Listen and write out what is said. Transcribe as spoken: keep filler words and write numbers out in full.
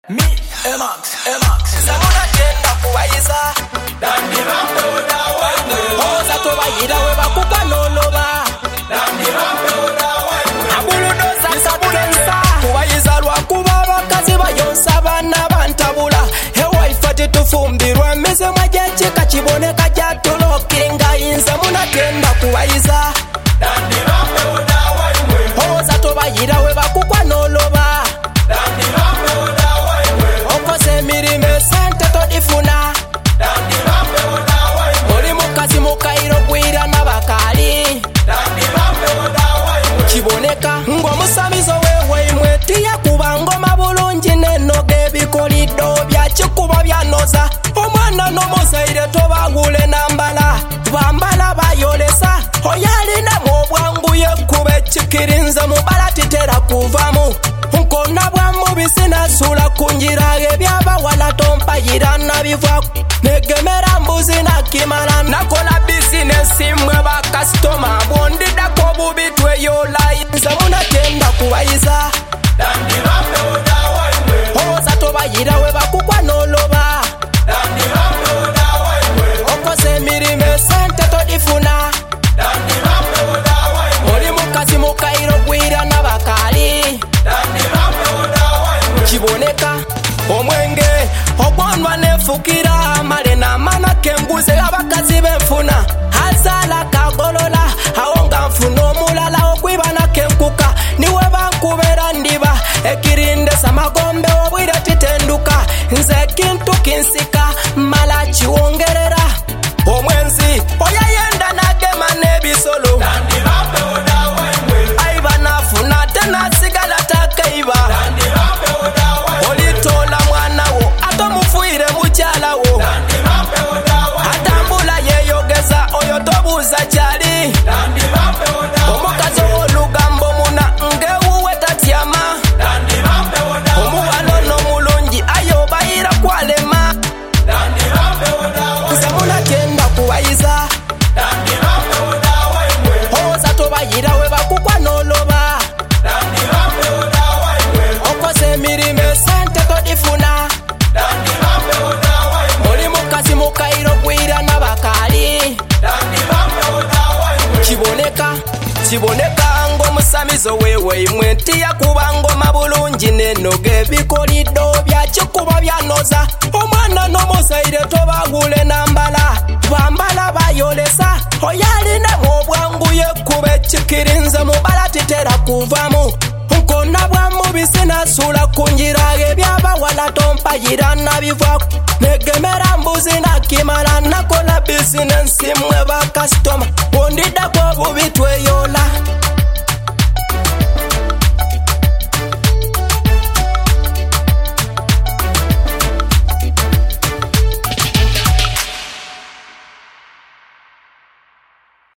Me, Emax, Emax. Zamuna tenda kuwaiza Dandi bambe oda waimwe. Oza tobayira we bakupa noloba Dandi bambe oda waimwe. Abuludoza nsabukensa kubayiza lwakuba abakazi bayonsa abaana bantabula ewaifa tetufumbirwa emizimwa gy'ekika kiboneka gyatulokinga yinza munatenda kubayiza Dandi bambe oda waimwe. Oza tobayira we bakukwa noloba Dandi bambe oda waimwe. okoze emirimu esente todifuna Dandi bambe oda waimwe. oli mukazi mukairo gwira n'abakaali Dandi bambe oda waimwe. kiboneka ng'omusamizo weweimwe tiyakuba ngoma bulungi n'ennoga ebikoliddo byakikuba byanoza omwana n'omuzaire tobangule nambala bambala bayolesa oyo alinamu obwangu yekkuba ekikirinze mubala titera kuvamu nkonna bwamubisi nasula ku njira ebyabawala tompayira nabivaaku negemera mbuzi nakimala nakola bizinesi mmwe bakasitoma bwondiddako obubi tweyolayinza munatenda kubayiza Dandi bambe oda waimwe. oza tobayira we bakukwa noloba Dandi bambe oda waimwe. okoze emirimu esente todifuna Dandi bambe oda waimwe. oli mukazi mukairo gwira n'abakaali Dandi bambe oda waimwe. kiboneka omwenge ogwonwa nefukira amale n'amana kenguze abakazi benfuna azaala kagolola awo nga nfuna omulala ogwibana kenkuka niwe bankubera ndiba ekirindesa magombe obwire titenduka nze ekintu kinsika mala kiwongerera omwenzi oyayenda nagema n'ebisolo Dandi bambe oda waimwe. aiba nafuna tenasigala takeiba Dandi bambe oda waimwe. olitola mwana wo atomufuire mukyala wo Dandi bambe oda waimwe. atambula yeyogeza oyo tobuuza kyali Dandi bambe oda waimwe. omukazi ow'olugambo muna ng'ewuwe tatyama Dandi bambe oda waimwe. omuwala ono mulungi ayobayira kwalema Dandi bambe oda waimwe. nze munatenda kubayiza Dandi bambe oda waimwe. oza tobayira we bakukwa noloba Dandi bambe oda waimwe. okoze emirimu esente todifuna Dandi bambe oda waimwe. oli mukazi mukairo gwira n'abakaali Dandi bambe oda waimwe. kiboneka kiboneka ng'omusamizo weweimwe tiyakuba ngoma bulungi n'ennoga ebikoliddo byakikuba byanoza omwana n'omuzaire tobangule nambala bambala bayolesa oyo alinamu obwangu yekkuba ekikirinze mubala titera kuvamu nkonna bwamubisi nasula ku njira ebyabawala tompayira nabivaaku negemera mbuzi nakimala nakola bizinensi mmwe bakasitoma bwondiddako obubi tweyo